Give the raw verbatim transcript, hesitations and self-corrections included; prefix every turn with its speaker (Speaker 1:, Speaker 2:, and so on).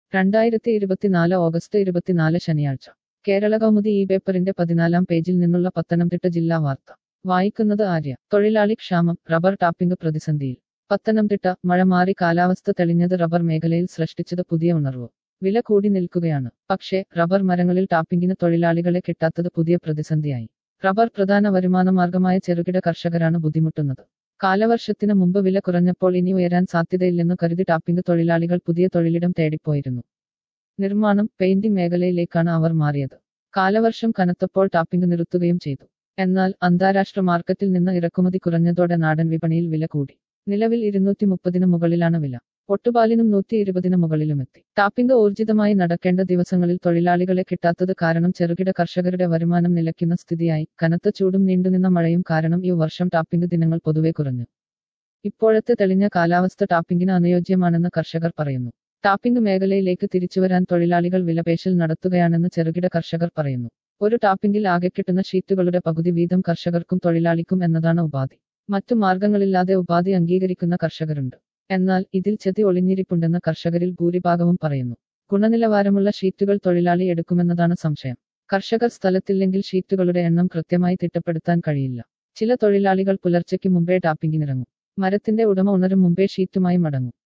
Speaker 1: രണ്ടായിരത്തി ഇരുപത്തിനാല് ഓഗസ്റ്റ് ഇരുപത്തിനാല് ശനിയാഴ്ച കേരള കൗമുദി ഈ പേപ്പറിന്റെ പതിനാലാം പേജിൽ നിന്നുള്ള പത്തനംതിട്ട ജില്ലാ വാർത്ത വായിക്കുന്നത് ആര്യ. തൊഴിലാളി ക്ഷാമം, റബ്ബർ ടാപ്പിംഗ് പ്രതിസന്ധിയിൽ. പത്തനംതിട്ട. മഴ മാറി കാലാവസ്ഥ തെളിഞ്ഞത് റബ്ബർ മേഖലയിൽ സൃഷ്ടിച്ചത് പുതിയ ഉണർവ്. വില കൂടി നിൽക്കുകയാണ്. പക്ഷേ റബ്ബർ മരങ്ങളിൽ ടാപ്പിംഗിന് തൊഴിലാളികളെ കിട്ടാത്തത് പുതിയ പ്രതിസന്ധിയായി. റബ്ബർ പ്രധാന വരുമാനമാർഗമായ ചെറുകിട കർഷകരാണ് ബുദ്ധിമുട്ടുന്നത്. കാലവർഷത്തിന് മുമ്പ് വില കുറഞ്ഞപ്പോൾ ഇനി ഉയരാൻ സാധ്യതയില്ലെന്നു കരുതി ടാപ്പിംഗ് തൊഴിലാളികൾ പുതിയ തൊഴിലിടം തേടിപ്പോയിരുന്നു. നിർമ്മാണം, പെയിന്റിംഗ് മേഖലയിലേക്കാണ് അവർ മാറിയത്. കാലവർഷം കനത്തപ്പോൾ ടാപ്പിംഗ് നിർത്തുകയും ചെയ്തു. എന്നാൽ അന്താരാഷ്ട്ര മാർക്കറ്റിൽ നിന്ന് ഇറക്കുമതി കുറഞ്ഞതോടെ നാടൻ വിപണിയിൽ വില കൂടി. നിലവിൽ ഇരുന്നൂറ്റി മുപ്പതിന് മുകളിലാണ് വില. ഒട്ടുപാലിനും നൂറ്റി ഇരുപതിന് മുകളിലുമെത്തി. ടാപ്പിംഗ് ഊർജിതമായി നടക്കേണ്ട ദിവസങ്ങളിൽ തൊഴിലാളികളെ കിട്ടാത്തത് കാരണം ചെറുകിട കർഷകരുടെ വരുമാനം നിലയ്ക്കുന്ന സ്ഥിതിയായി. കനത്ത ചൂടും നീണ്ടുനിന്ന മഴയും കാരണം ഈ വർഷം ടാപ്പിംഗ് ദിനങ്ങൾ പൊതുവെ കുറഞ്ഞു. ഇപ്പോഴത്തെ തെളിഞ്ഞ കാലാവസ്ഥ ടാപ്പിംഗിന് അനുയോജ്യമാണെന്ന് കർഷകർ പറയുന്നു. ടാപ്പിംഗ് മേഖലയിലേക്ക് തിരിച്ചുവരാൻ തൊഴിലാളികൾ വിലപേശൽ നടത്തുകയാണെന്ന് ചെറുകിട കർഷകർ പറയുന്നു. ഒരു ടാപ്പിംഗിൽ ആകെ കിട്ടുന്ന ഷീറ്റുകളുടെ പകുതി വീതം കർഷകർക്കും തൊഴിലാളിക്കും എന്നതാണ് ഉപാധി. മറ്റു മാർഗങ്ങളില്ലാതെ ഉപാധി അംഗീകരിക്കുന്ന കർഷകരുണ്ട്. എന്നാൽ ഇതിൽ ചതി ഒളിഞ്ഞിരിപ്പുണ്ടെന്ന് കർഷകരിൽ ഭൂരിഭാഗവും പറയുന്നു. ഗുണനിലവാരമുള്ള ഷീറ്റുകൾ തൊഴിലാളി എടുക്കുമെന്നതാണ് സംശയം. കർഷകർ സ്ഥലത്തില്ലെങ്കിൽ ഷീറ്റുകളുടെ എണ്ണം കൃത്യമായി തിട്ടപ്പെടുത്താൻ കഴിയില്ല. ചില തൊഴിലാളികൾ പുലർച്ചയ്ക്ക് മുമ്പേ ടാപ്പിംഗിനിറങ്ങും. മരത്തിന്റെ ഉടമ ഉണരും മുമ്പേ ഷീറ്റുമായി മടങ്ങും.